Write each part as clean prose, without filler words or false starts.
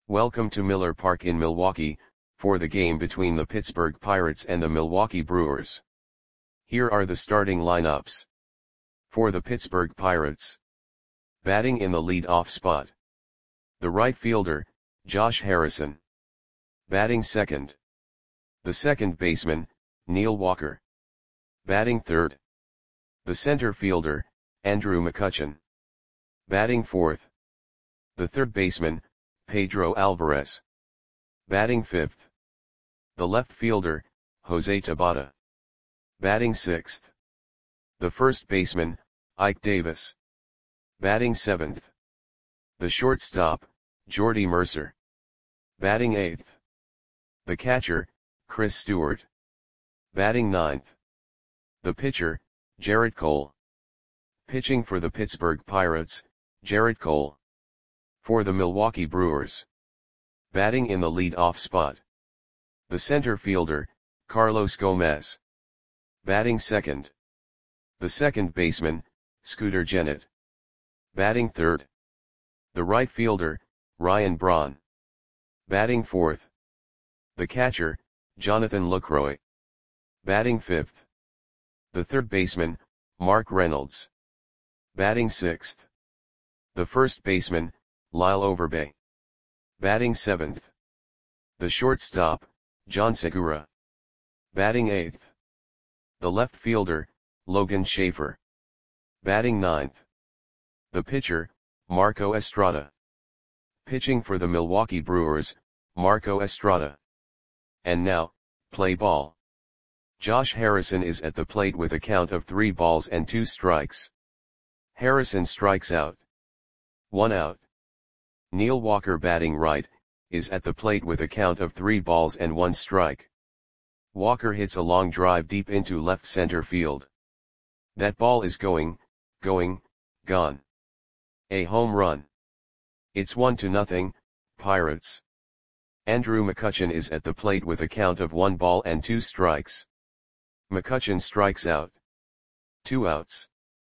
Welcome to Miller Park in Milwaukee, for the game between the Pittsburgh Pirates and the Milwaukee Brewers. Here are the starting lineups. For the Pittsburgh Pirates. Batting in the lead-off spot. The right fielder, Josh Harrison. Batting second. The second baseman, Neil Walker. Batting third. The center fielder, Andrew McCutchen. Batting fourth. The third baseman, Pedro Alvarez. Batting fifth. The left fielder, Jose Tabata. Batting sixth. The first baseman, Ike Davis. Batting seventh. The shortstop, Jordy Mercer. Batting eighth. The catcher, Chris Stewart. Batting ninth. The pitcher, Gerrit Cole. Pitching for the Pittsburgh Pirates, Gerrit Cole. For the Milwaukee Brewers. Batting in the lead-off spot. The center fielder, Carlos Gomez. Batting second. The second baseman, Scooter Gennett. Batting third. The right fielder, Ryan Braun. Batting fourth. The catcher, Jonathan Lucroy. Batting fifth. The third baseman, Mark Reynolds. Batting sixth. The first baseman, Lyle Overbay. Batting seventh. The shortstop, John Segura. Batting eighth. The left fielder, Logan Schaefer. Batting ninth. The pitcher, Marco Estrada. Pitching for the Milwaukee Brewers, Marco Estrada. And now, play ball. Josh Harrison is at the plate with a count of 3 balls and 2 strikes. Harrison strikes out. 1 out. Neil Walker, batting right, is at the plate with a count of 3 balls and 1 strike. Walker hits a long drive deep into left center field. That ball is gone. A home run. It's 1-0, Pirates. Andrew McCutchen is at the plate with a count of 1 ball and 2 strikes. McCutchen strikes out. 2 outs.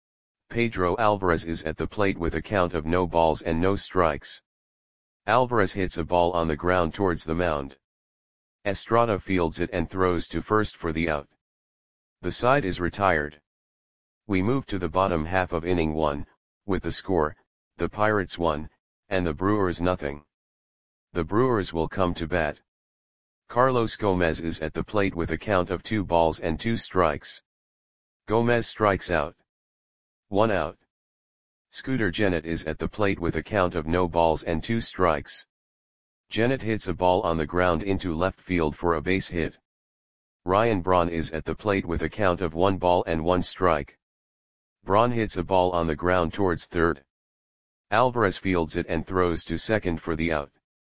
Pedro Alvarez is at the plate with a count of no balls and no strikes. Alvarez hits a ball on the ground towards the mound. Estrada fields it and throws to first for the out. The side is retired. We move to the bottom half of inning 1, with the score, the Pirates 1, and the Brewers 0. The Brewers will come to bat. Carlos Gomez is at the plate with a count of 2 balls and 2 strikes. Gomez strikes out. 1 out. Scooter Gennett is at the plate with a count of no balls and 2 strikes. Gennett hits a ball on the ground into left field for a base hit. Ryan Braun is at the plate with a count of 1 ball and 1 strike. Braun hits a ball on the ground towards third. Alvarez fields it and throws to second for the out.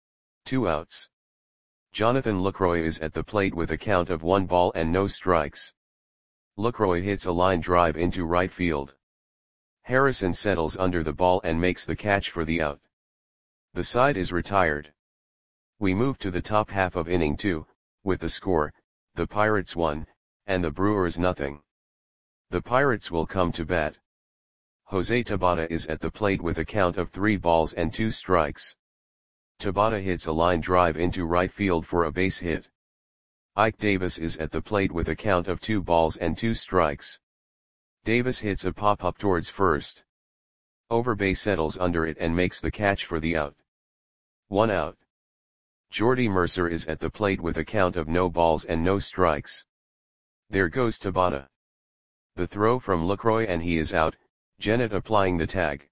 2 outs. Jonathan Lucroy is at the plate with a count of 1 ball and no strikes. Lucroy hits a line drive into right field. Harrison settles under the ball and makes the catch for the out. The side is retired. We move to the top half of inning 2, with the score, the Pirates 1, and the Brewers 0. The Pirates will come to bat. Jose Tabata is at the plate with a count of 3 balls and 2 strikes. Tabata hits a line drive into right field for a base hit. Ike Davis is at the plate with a count of 2 balls and 2 strikes. Davis hits a pop-up towards first. Overbay settles under it and makes the catch for the out. 1 out. Jordy Mercer is at the plate with a count of no balls and no strikes. There goes Tabata. The throw from Lucroy and he is out, Gennett applying the tag.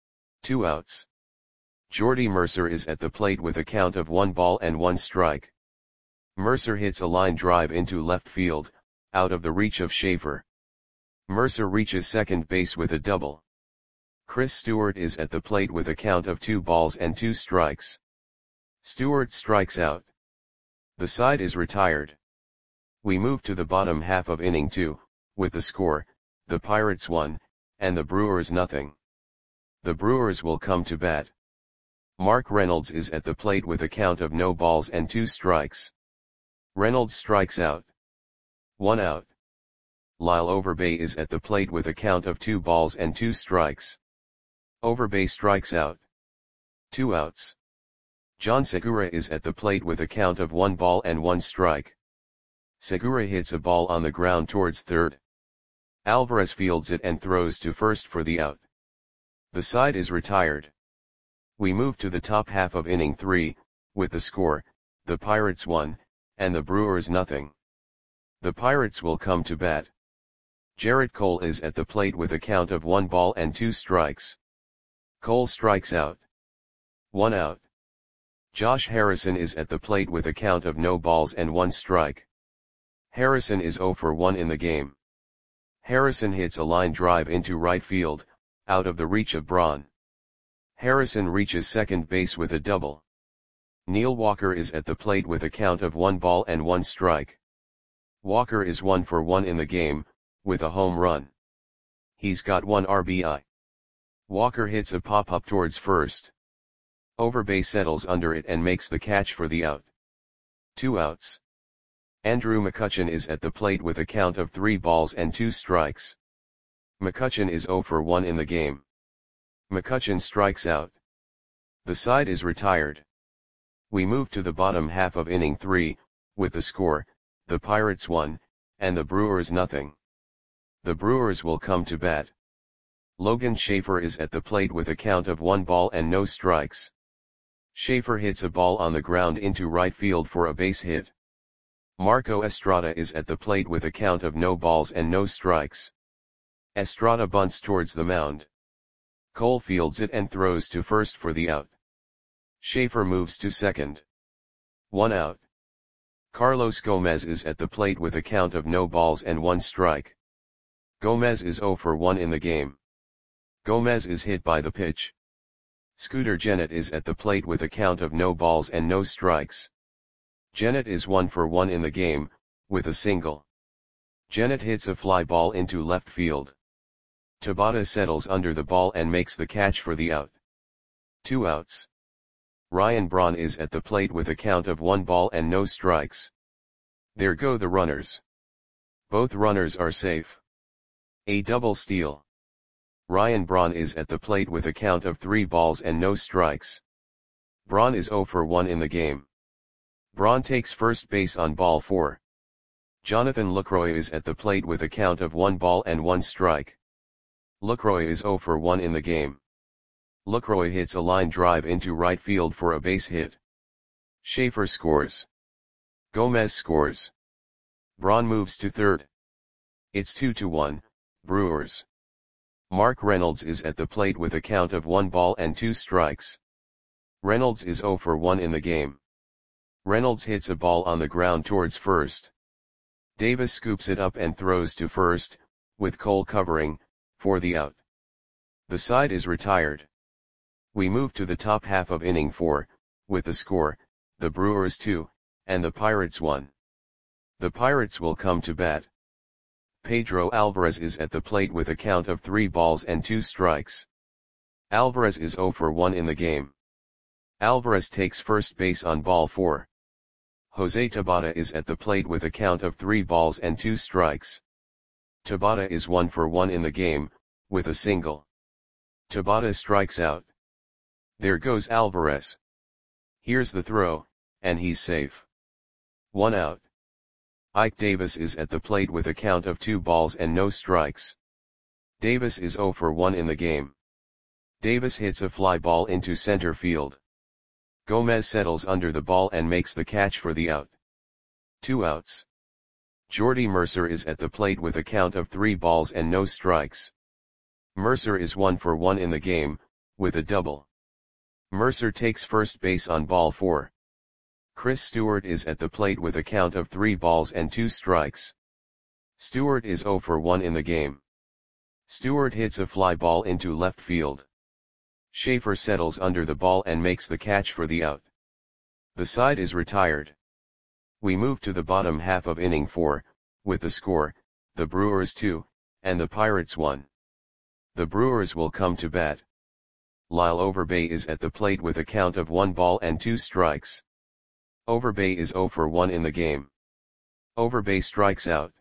2 outs. Jordy Mercer is at the plate with a count of 1 ball and 1 strike. Mercer hits a line drive into left field, out of the reach of Schaefer. Mercer reaches second base with a double. Chris Stewart is at the plate with a count of 2 balls and 2 strikes. Stewart strikes out. The side is retired. We move to the bottom half of inning 2, with the score, the Pirates 1, and the Brewers 0. The Brewers will come to bat. Mark Reynolds is at the plate with a count of no balls and 2 strikes. Reynolds strikes out. 1 out. Lyle Overbay is at the plate with a count of 2 balls and 2 strikes. Overbay strikes out. 2 outs. John Segura is at the plate with a count of 1 ball and 1 strike. Segura hits a ball on the ground towards third. Alvarez fields it and throws to first for the out. The side is retired. We move to the top half of inning 3, with the score, the Pirates 1, and the Brewers nothing. The Pirates will come to bat. Gerrit Cole is at the plate with a count of 1 ball and 2 strikes. Cole strikes out. 1 out. Josh Harrison is at the plate with a count of no balls and 1 strike. Harrison is 0 for 1 in the game. Harrison hits a line drive into right field, out of the reach of Braun. Harrison reaches second base with a double. Neil Walker is at the plate with a count of 1 ball and 1 strike. Walker is 1 for 1 in the game, with a home run. He's got 1 RBI. Walker hits a pop-up towards first. Overbay settles under it and makes the catch for the out. 2 outs. Andrew McCutchen is at the plate with a count of 3 balls and 2 strikes. McCutchen is 0 for 1 in the game. McCutchen strikes out. The side is retired. We move to the bottom half of inning 3, with the score, the Pirates 1, and the Brewers nothing. The Brewers will come to bat. Logan Schaefer is at the plate with a count of 1 ball and no strikes. Schaefer hits a ball on the ground into right field for a base hit. Marco Estrada is at the plate with a count of no balls and no strikes. Estrada bunts towards the mound. Cole fields it and throws to first for the out. Schaefer moves to second. 1 out. Carlos Gomez is at the plate with a count of no balls and 1 strike. Gomez is 0 for 1 in the game. Gomez is hit by the pitch. Scooter Gennett is at the plate with a count of no balls and no strikes. Gennett is 1 for 1 in the game, with a single. Gennett hits a fly ball into left field. Tabata settles under the ball and makes the catch for the out. 2 outs. Ryan Braun is at the plate with a count of 1 ball and no strikes. There go the runners. Both runners are safe. A double steal. Ryan Braun is at the plate with a count of 3 balls and no strikes. Braun is 0 for 1 in the game. Braun takes first base on ball 4. Jonathan Lucroy is at the plate with a count of 1 ball and 1 strike. Lucroy is 0 for 1 in the game. Lucroy hits a line drive into right field for a base hit. Schaefer scores. Gomez scores. Braun moves to third. It's 2-1, Brewers. Mark Reynolds is at the plate with a count of 1 ball and 2 strikes. Reynolds is 0 for 1 in the game. Reynolds hits a ball on the ground towards first. Davis scoops it up and throws to first, with Cole covering, for the out. The side is retired. We move to the top half of inning 4, with the score, the Brewers 2, and the Pirates 1. The Pirates will come to bat. Pedro Alvarez is at the plate with a count of 3 balls and 2 strikes. Alvarez is 0 for 1 in the game. Alvarez takes first base on ball 4. Jose Tabata is at the plate with a count of 3 balls and 2 strikes. Tabata is 1 for 1 in the game, with a single. Tabata strikes out. There goes Alvarez. Here's the throw, and he's safe. 1 out. Ike Davis is at the plate with a count of 2 balls and no strikes. Davis is 0 for 1 in the game. Davis hits a fly ball into center field. Gomez settles under the ball and makes the catch for the out. 2 outs. Jordy Mercer is at the plate with a count of 3 balls and no strikes. Mercer is 1 for 1 in the game, with a double. Mercer takes first base on ball 4. Chris Stewart is at the plate with a count of 3 balls and 2 strikes. Stewart is 0 for 1 in the game. Stewart hits a fly ball into left field. Schaefer settles under the ball and makes the catch for the out. The side is retired. We move to the bottom half of inning 4, with the score, the Brewers 2, and the Pirates 1. The Brewers will come to bat. Lyle Overbay is at the plate with a count of 1 ball and 2 strikes. Overbay is 0 for 1 in the game. Overbay strikes out.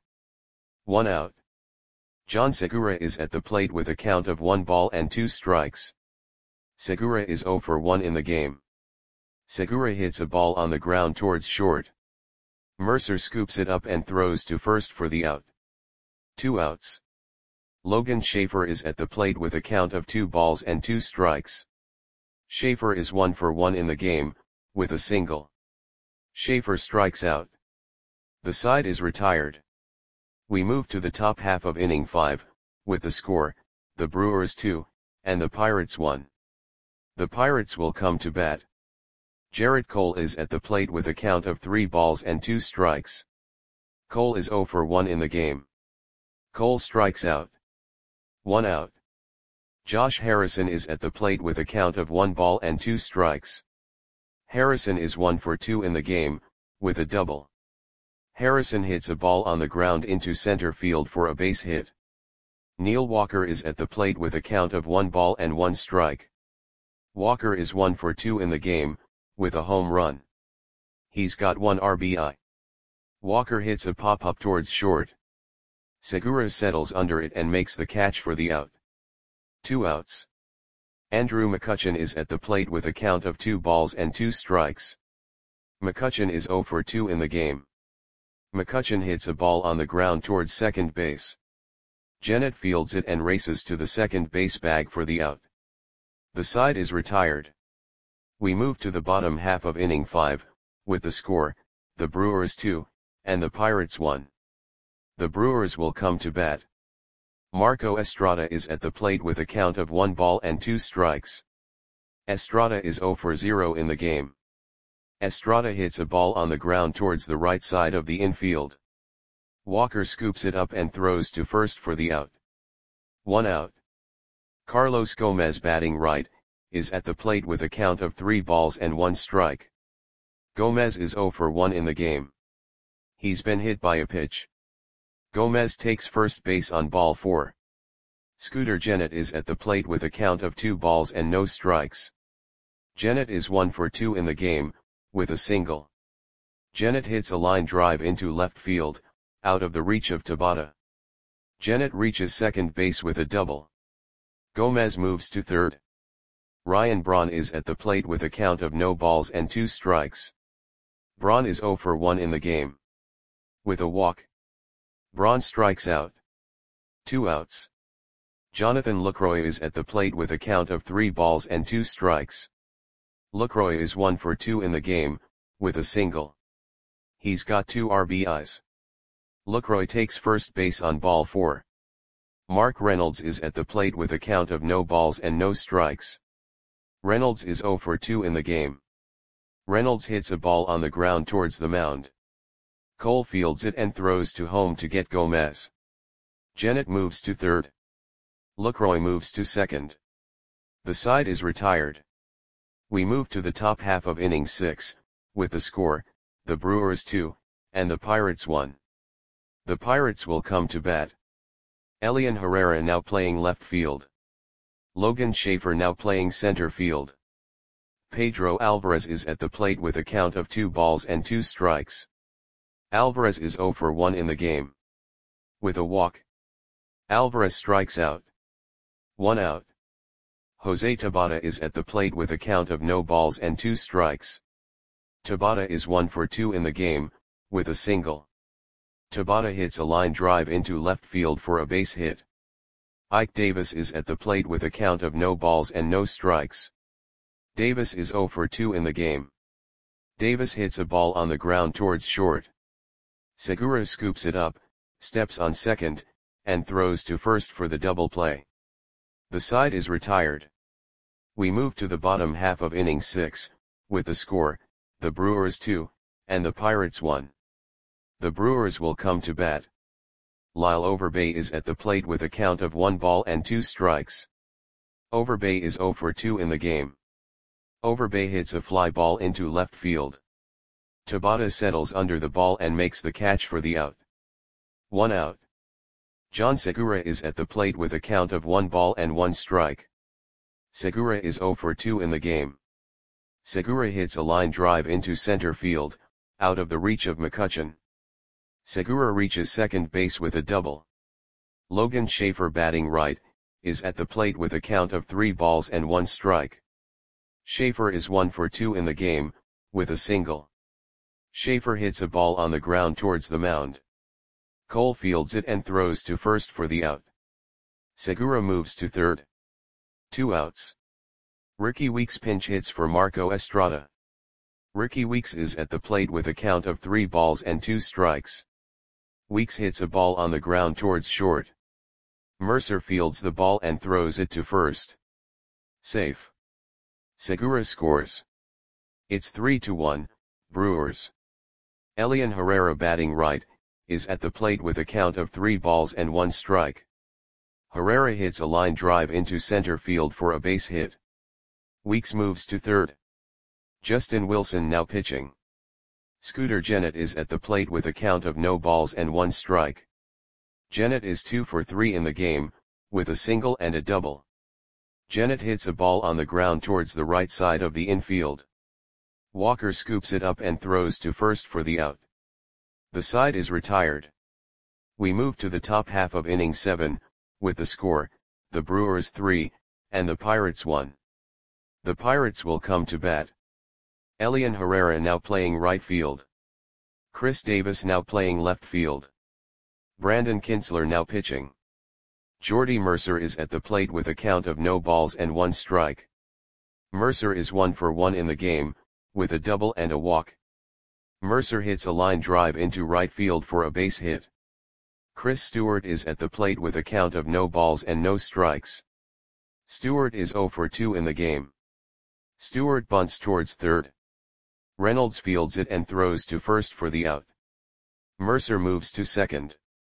1 out. John Segura is at the plate with a count of 1 ball and 2 strikes. Segura is 0 for 1 in the game. Segura hits a ball on the ground towards short. Mercer scoops it up and throws to first for the out. 2 outs. Logan Schaefer is at the plate with a count of 2 balls and 2 strikes. Schaefer is 1 for 1 in the game, with a single. Schaefer strikes out. The side is retired. We move to the top half of inning 5, with the score, the Brewers 2, and the Pirates 1. The Pirates will come to bat. Gerrit Cole is at the plate with a count of 3 balls and 2 strikes. Cole is 0 for 1 in the game. Cole strikes out. 1 out. Josh Harrison is at the plate with a count of 1 ball and 2 strikes. Harrison is 1 for 2 in the game, with a double. Harrison hits a ball on the ground into center field for a base hit. Neil Walker is at the plate with a count of 1 ball and 1 strike. Walker is 1 for 2 in the game, with a home run. He's got 1 RBI. Walker hits a pop-up towards short. Segura settles under it and makes the catch for the out. 2 outs. Andrew McCutchen is at the plate with a count of 2 balls and 2 strikes. McCutchen is 0 for 2 in the game. McCutchen hits a ball on the ground towards second base. Gennett fields it and races to the second base bag for the out. The side is retired. We move to the bottom half of inning 5, with the score, the Brewers 2, and the Pirates 1. The Brewers will come to bat. Marco Estrada is at the plate with a count of 1 ball and 2 strikes. Estrada is 0 for 0 in the game. Estrada hits a ball on the ground towards the right side of the infield. Walker scoops it up and throws to first for the out. 1 out. Carlos Gomez, batting right, is at the plate with a count of 3 balls and 1 strike. Gomez is 0 for 1 in the game. He's been hit by a pitch. Gomez takes first base on ball 4. Scooter Gennett is at the plate with a count of 2 balls and no strikes. Gennett is 1 for 2 in the game, with a single. Gennett hits a line drive into left field, out of the reach of Tabata. Gennett reaches second base with a double. Gomez moves to third. Ryan Braun is at the plate with a count of no balls and 2 strikes. Braun is 0 for 1 in the game. With a walk. Braun strikes out. 2 outs. Jonathan Lucroy is at the plate with a count of 3 balls and 2 strikes. Lucroy is 1 for 2 in the game, with a single. He's got 2 RBIs. Lucroy takes first base on ball 4. Mark Reynolds is at the plate with a count of no balls and no strikes. Reynolds is 0 for 2 in the game. Reynolds hits a ball on the ground towards the mound. Cole fields it and throws to home to get Gomez. Gennett moves to third. Lucroy moves to second. The side is retired. We move to the top half of inning 6, with the score, the Brewers 2, and the Pirates 1. The Pirates will come to bat. Elian Herrera now playing left field. Logan Schaefer now playing center field. Pedro Alvarez is at the plate with a count of 2 balls and 2 strikes. Alvarez is 0 for 1 in the game. With a walk. Alvarez strikes out. 1 out. Jose Tabata is at the plate with a count of no balls and 2 strikes. Tabata is 1 for 2 in the game, with a single. Tabata hits a line drive into left field for a base hit. Ike Davis is at the plate with a count of no balls and no strikes. Davis is 0 for 2 in the game. Davis hits a ball on the ground towards short. Segura scoops it up, steps on second, and throws to first for the double play. The side is retired. We move to the bottom half of inning 6, with the score, the Brewers 2, and the Pirates 1. The Brewers will come to bat. Lyle Overbay is at the plate with a count of 1 ball and 2 strikes. Overbay is 0 for 2 in the game. Overbay hits a fly ball into left field. Tabata settles under the ball and makes the catch for the out. 1 out. John Segura is at the plate with a count of 1 ball and 1 strike. Segura is 0 for 2 in the game. Segura hits a line drive into center field, out of the reach of McCutchen. Segura reaches second base with a double. Logan Schaefer, batting right, is at the plate with a count of 3 balls and 1 strike. Schaefer is 1 for 2 in the game, with a single. Schaefer hits a ball on the ground towards the mound. Cole fields it and throws to first for the out. Segura moves to third. 2 outs. Ricky Weeks pinch hits for Marco Estrada. Ricky Weeks is at the plate with a count of 3 balls and 2 strikes. Weeks hits a ball on the ground towards short. Mercer fields the ball and throws it to first. Safe. Segura scores. It's 3-1, Brewers. Elian Herrera, batting right, is at the plate with a count of 3 balls and 1 strike. Herrera hits a line drive into center field for a base hit. Weeks moves to third. Justin Wilson now pitching. Scooter Gennett is at the plate with a count of no balls and 1 strike. Gennett is 2 for 3 in the game, with a single and a double. Gennett hits a ball on the ground towards the right side of the infield. Walker scoops it up and throws to first for the out. The side is retired. We move to the top half of inning 7, with the score, the Brewers 3, and the Pirates 1. The Pirates will come to bat. Elian Herrera now playing right field. Chris Davis now playing left field. Brandon Kintzler now pitching. Jordy Mercer is at the plate with a count of no balls and 1 strike. Mercer is 1 for 1 in the game, with a double and a walk. Mercer hits a line drive into right field for a base hit. Chris Stewart is at the plate with a count of no balls and no strikes. Stewart is 0 for 2 in the game. Stewart bunts towards third. Reynolds fields it and throws to first for the out. Mercer moves to second.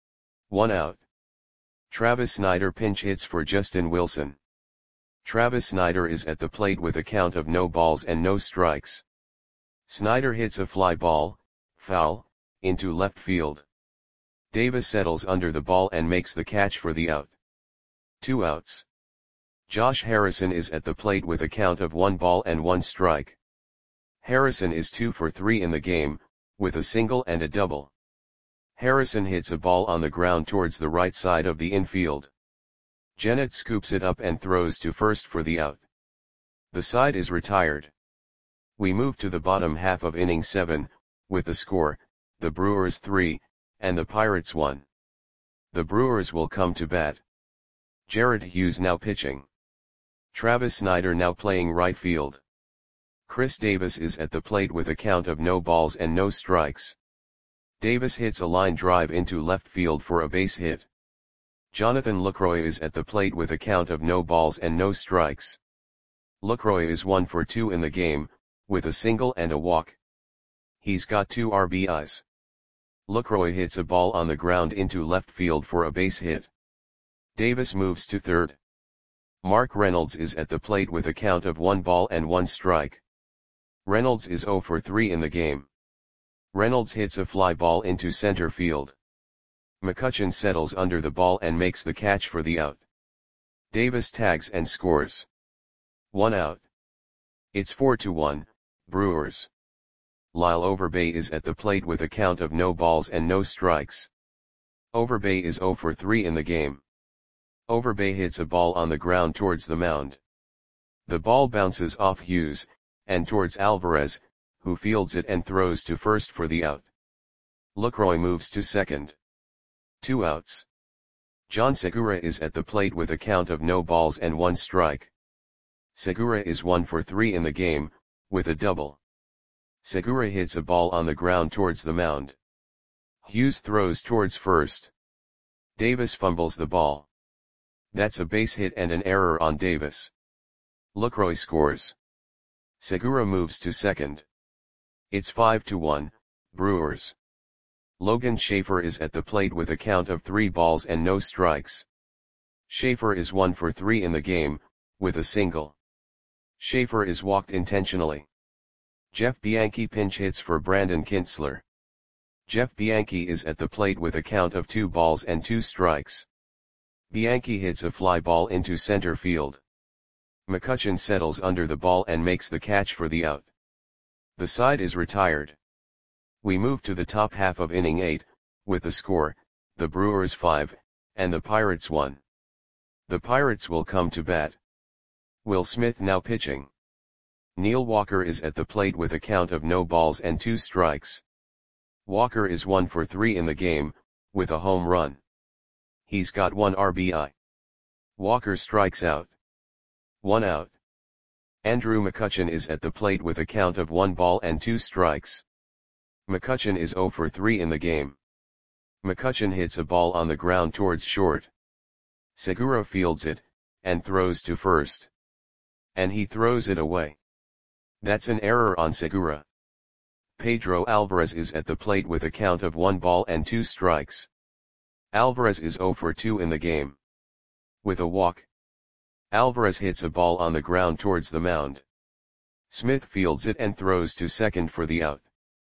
1 out. Travis Snyder pinch hits for Justin Wilson. Travis Snyder is at the plate with a count of no balls and no strikes. Snyder hits a fly ball, foul, into left field. Davis settles under the ball and makes the catch for the out. 2 outs. Josh Harrison is at the plate with a count of 1 ball and 1 strike. Harrison is 2 for 3 in the game, with a single and a double. Harrison hits a ball on the ground towards the right side of the infield. Gennett scoops it up and throws to first for the out. The side is retired. We move to the bottom half of inning 7, with the score, the Brewers 3, and the Pirates 1. The Brewers will come to bat. Jared Hughes now pitching. Travis Snyder now playing right field. Chris Davis is at the plate with a count of no balls and no strikes. Davis hits a line drive into left field for a base hit. Jonathan Lucroy is at the plate with a count of no balls and no strikes. Lucroy is 1 for 2 in the game, with a single and a walk. He's got 2 RBIs. Lucroy hits a ball on the ground into left field for a base hit. Davis moves to third. Mark Reynolds is at the plate with a count of 1 ball and 1 strike. Reynolds is 0 for 3 in the game. Reynolds hits a fly ball into center field. McCutchen settles under the ball and makes the catch for the out. Davis tags and scores. 1 out. It's 4-1, Brewers. Lyle Overbay is at the plate with a count of no balls and no strikes. Overbay is 0 for 3 in the game. Overbay hits a ball on the ground towards the mound. The ball bounces off Hughes, and towards Alvarez, who fields it and throws to first for the out. Lucroy moves to second. 2 outs. John Segura is at the plate with a count of no balls and 1 strike. Segura is 1 for 3 in the game, with a double. Segura hits a ball on the ground towards the mound. Hughes throws towards first. Davis fumbles the ball. That's a base hit and an error on Davis. Lucroy scores. Segura moves to second. It's 5-1, Brewers. Logan Schaefer is at the plate with a count of 3 balls and no strikes. Schaefer is 1 for 3 in the game, with a single. Schaefer is walked intentionally. Jeff Bianchi pinch hits for Brandon Kintzler. Jeff Bianchi is at the plate with a count of 2 balls and 2 strikes. Bianchi hits a fly ball into center field. McCutchen settles under the ball and makes the catch for the out. The side is retired. We move to the top half of inning 8, with the score, the Brewers 5, and the Pirates 1. The Pirates will come to bat. Will Smith now pitching. Neil Walker is at the plate with a count of no balls and 2 strikes. Walker is 1 for 3 in the game, with a home run. He's got 1 RBI. Walker strikes out. 1 out. Andrew McCutchen is at the plate with a count of 1 ball and 2 strikes. McCutchen is 0 for 3 in the game. McCutchen hits a ball on the ground towards short. Segura fields it, and throws to first. And he throws it away. That's an error on Segura. Pedro Alvarez is at the plate with a count of 1 ball and 2 strikes. Alvarez is 0 for 2 in the game. With a walk. Alvarez hits a ball on the ground towards the mound. Smith fields it and throws to second for the out.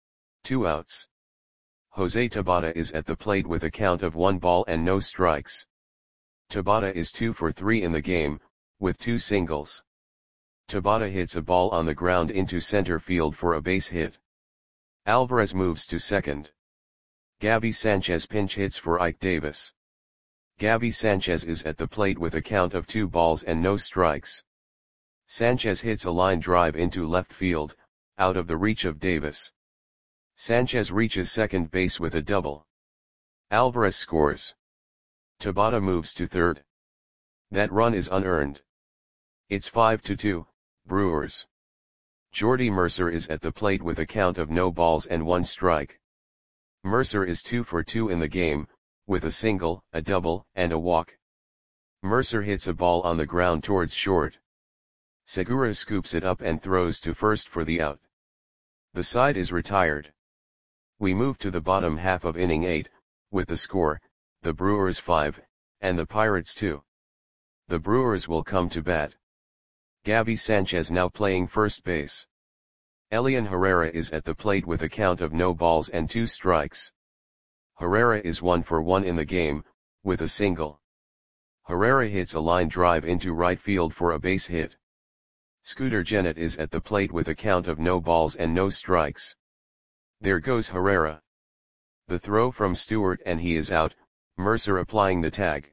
2 outs. Jose Tabata is at the plate with a count of 1 ball and no strikes. Tabata is 2 for 3 in the game, with 2 singles. Tabata hits a ball on the ground into center field for a base hit. Alvarez moves to second. Gabby Sanchez pinch hits for Ike Davis. Gabby Sanchez is at the plate with a count of 2 balls and no strikes. Sanchez hits a line drive into left field, out of the reach of Davis. Sanchez reaches second base with a double. Alvarez scores. Tabata moves to third. That run is unearned. It's 5-2, Brewers. Jordy Mercer is at the plate with a count of no balls and 1 strike. Mercer is 2 for 2 in the game, with a single, a double, and a walk. Mercer hits a ball on the ground towards short. Segura scoops it up and throws to first for the out. The side is retired. We move to the bottom half of inning 8, with the score, the Brewers 5, and the Pirates 2. The Brewers will come to bat. Gabby Sanchez now playing first base. Elian Herrera is at the plate with a count of no balls and 2 strikes. Herrera is 1 for 1 in the game, with a single. Herrera hits a line drive into right field for a base hit. Scooter Gennett is at the plate with a count of no balls and no strikes. There goes Herrera. The throw from Stewart and he is out, Mercer applying the tag.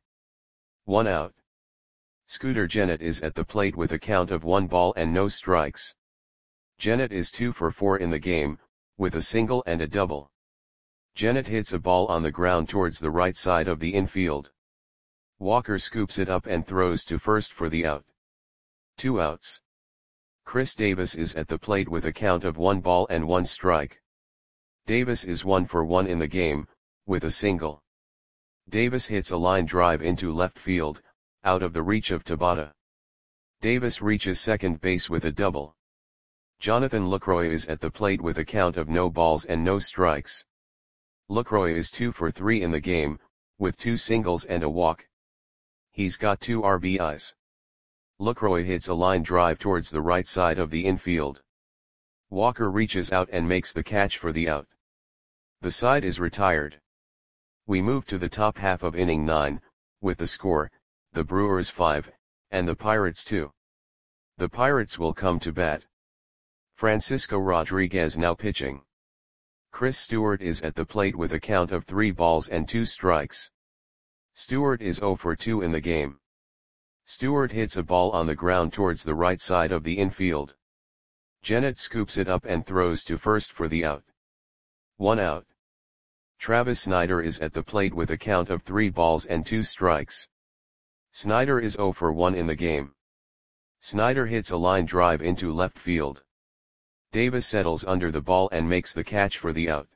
1 out. Scooter Gennett is at the plate with a count of 1 ball and no strikes. Gennett is 2 for 4 in the game, with a single and a double. Gennett hits a ball on the ground towards the right side of the infield. Walker scoops it up and throws to first for the out. 2 outs. Chris Davis is at the plate with a count of 1 ball and 1 strike. Davis is 1 for 1 in the game, with a single. Davis hits a line drive into left field, out of the reach of Tabata. Davis reaches second base with a double. Jonathan Lucroy is at the plate with a count of no balls and no strikes. Lucroy is 2 for 3 in the game, with 2 singles and a walk. He's got 2 RBIs. Lucroy hits a line drive towards the right side of the infield. Walker reaches out and makes the catch for the out. The side is retired. We move to the top half of inning 9, with the score, the Brewers 5, and the Pirates 2. The Pirates will come to bat. Francisco Rodriguez now pitching. Chris Stewart is at the plate with a count of 3 balls and 2 strikes. Stewart is 0 for 2 in the game. Stewart hits a ball on the ground towards the right side of the infield. Gennett scoops it up and throws to first for the out. 1 out. Travis Snyder is at the plate with a count of 3 balls and 2 strikes. Snyder is 0 for 1 in the game. Snyder hits a line drive into left field. Davis settles under the ball and makes the catch for the out.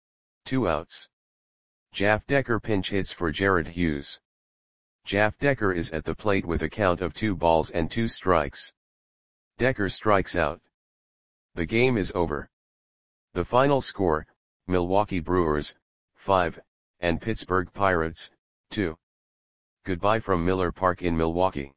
2 outs. Jeff Decker pinch hits for Jared Hughes. Jeff Decker is at the plate with a count of 2 balls and 2 strikes. Decker strikes out. The game is over. The final score, Milwaukee Brewers, 5, and Pittsburgh Pirates, 2. Goodbye from Miller Park in Milwaukee.